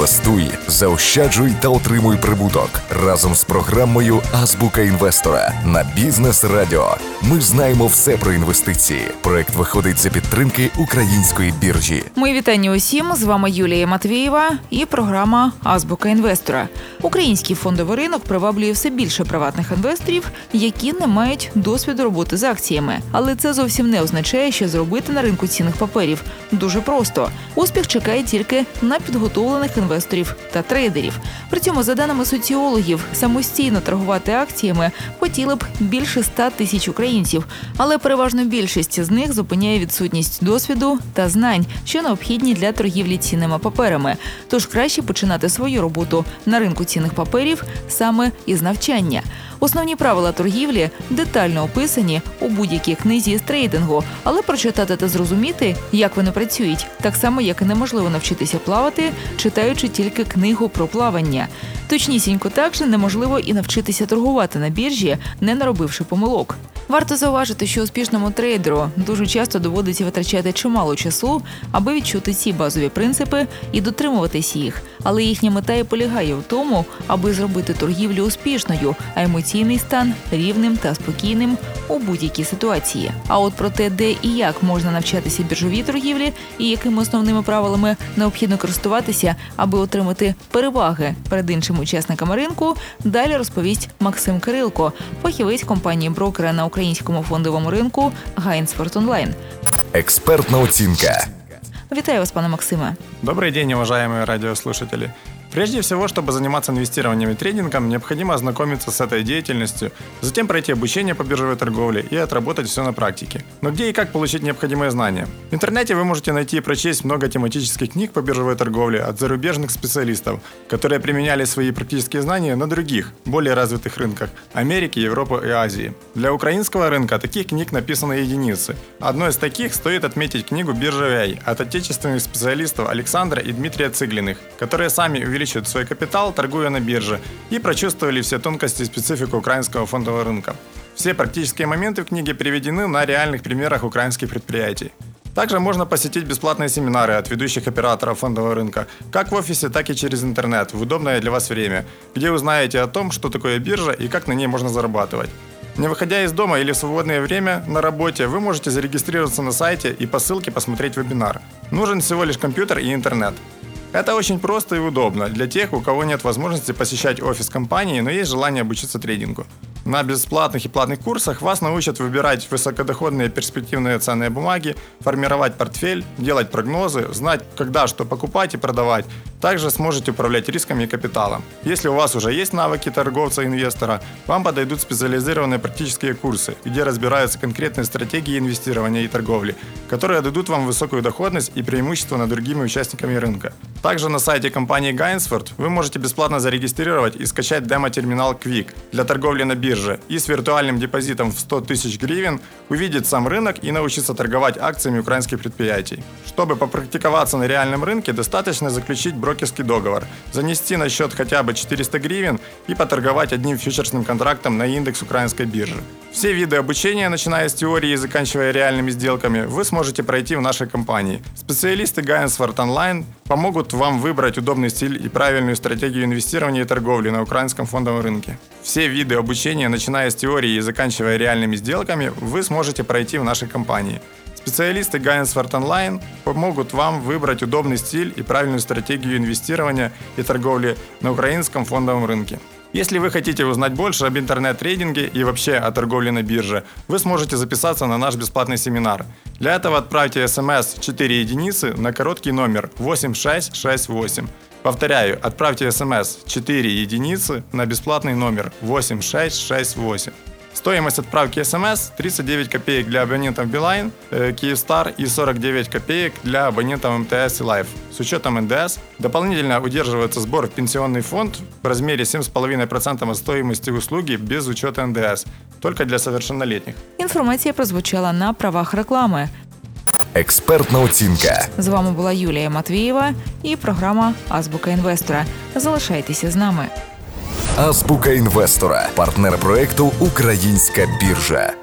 Інвестуй, заощаджуй та отримуй прибуток разом з програмою «Азбука інвестора» на Бізнес Радіо. Ми знаємо все про інвестиції. Проект виходить за підтримки Української біржі. Мої вітання усім. З вами Юлія Матвієва і програма «Азбука інвестора». Український фондовий ринок приваблює все більше приватних інвесторів, які не мають досвіду роботи з акціями. Але це зовсім не означає, що зробити на ринку цінних паперів дуже просто. Успіх чекає тільки на підготовлених інвесторів та трейдерів. При цьому, за даними соціологів, самостійно торгувати акціями хотіли б більше 100 тисяч українців. Але переважно більшість з них зупиняє відсутність досвіду та знань, що необхідні для торгівлі цінними паперами. Тож краще починати свою роботу на ринку цінних паперів саме із навчання. Основні правила торгівлі детально описані у будь-якій книзі з трейдингу, але прочитати та зрозуміти, як вони працюють, так само, як і неможливо навчитися плавати, читаючи тільки книгу про плавання. Точнісінько так же неможливо і навчитися торгувати на біржі, не наробивши помилок. Варто зауважити, що успішному трейдеру дуже часто доводиться витрачати чимало часу, аби відчути ці базові принципи і дотримуватись їх. Але їхня мета і полягає в тому, аби зробити торгівлю успішною, а емоційний стан рівним та спокійним у будь-якій ситуації. А от про те, де і як можна навчатися біржовій торгівлі і якими основними правилами необхідно користуватися, аби отримати переваги перед іншими учасниками ринку, далі розповість Максим Кирилко, фахівець компанії брокера на українському фондовому ринку Гайнсфорд Онлайн. Експертна оцінка. Вітаю вас, пане Максиме. Добрый день, уважаемые радиослушатели. Прежде всего, чтобы заниматься инвестированием и трейдингом, необходимо ознакомиться с этой деятельностью, затем пройти обучение по биржевой торговле и отработать все на практике. Но где и как получить необходимые знания? В интернете вы можете найти и прочесть много тематических книг по биржевой торговле от зарубежных специалистов, которые применяли свои практические знания на других, более развитых рынках – Америки, Европы и Азии. Для украинского рынка таких книг написаны единицы. Одной из таких стоит отметить книгу «Биржевой» от отечественных специалистов Александра и Дмитрия Цыглиных, которые сами увеличивают свой капитал, торгуя на бирже, и прочувствовали все тонкости и специфику украинского фондового рынка. Все практические моменты в книге приведены на реальных примерах украинских предприятий. Также можно посетить бесплатные семинары от ведущих операторов фондового рынка, как в офисе, так и через интернет, в удобное для вас время, где узнаете о том, что такое биржа и как на ней можно зарабатывать. Не выходя из дома или в свободное время на работе, вы можете зарегистрироваться на сайте и по ссылке посмотреть вебинар. Нужен всего лишь компьютер и интернет. Это очень просто и удобно для тех, у кого нет возможности посещать офис компании, но есть желание обучиться трейдингу. На бесплатных и платных курсах вас научат выбирать высокодоходные перспективные ценные бумаги, формировать портфель, делать прогнозы, знать, когда что покупать и продавать. Также сможете управлять рисками и капиталом. Если у вас уже есть навыки торговца-инвестора, вам подойдут специализированные практические курсы, где разбираются конкретные стратегии инвестирования и торговли, которые дадут вам высокую доходность и преимущество над другими участниками рынка. Также на сайте компании Гайнсфорд вы можете бесплатно зарегистрировать и скачать демо-терминал Quick для торговли на бирже и с виртуальным депозитом в 100 тысяч гривен увидеть сам рынок и научиться торговать акциями украинских предприятий. Чтобы попрактиковаться на реальном рынке, достаточно заключить брокерский договор, занести на счет хотя бы 400 гривен и поторговать одним фьючерсным контрактом на индекс украинской биржи. Все виды обучения, начиная с теории и заканчивая реальными сделками, вы сможете пройти в нашей компании. Специалисты Гайнсфорд Онлайн помогут вам выбрать удобный стиль и правильную стратегию инвестирования и торговли на украинском фондовом рынке. Все виды обучения, начиная с теории и заканчивая реальными сделками, вы сможете пройти в нашей компании. Специалисты Гайнсфорд Онлайн помогут вам выбрать удобный стиль и правильную стратегию инвестирования и торговли на украинском фондовом рынке. Если вы хотите узнать больше об интернет-трейдинге и вообще о торговле на бирже, вы сможете записаться на наш бесплатный семинар. Для этого отправьте смс 4 единицы на короткий номер 8668. Повторяю, отправьте смс 4 единицы на бесплатный номер 8668. Стоимость отправки СМС 39 копеек для абонентов Билайн, Киевстар и 49 копеек для абонентов МТС и Лайф. С учетом НДС дополнительно удерживается сбор в пенсионный фонд в размере 7,5% от стоимости услуги без учета НДС, только для совершеннолетних. Інформація прозвучала на правах реклами. Експертна оцінка. З вами була Юлія Матвієва і програма «Азбука інвестора». Залишайтеся з нами. Азбука інвестора. Партнер проекту «Українська біржа».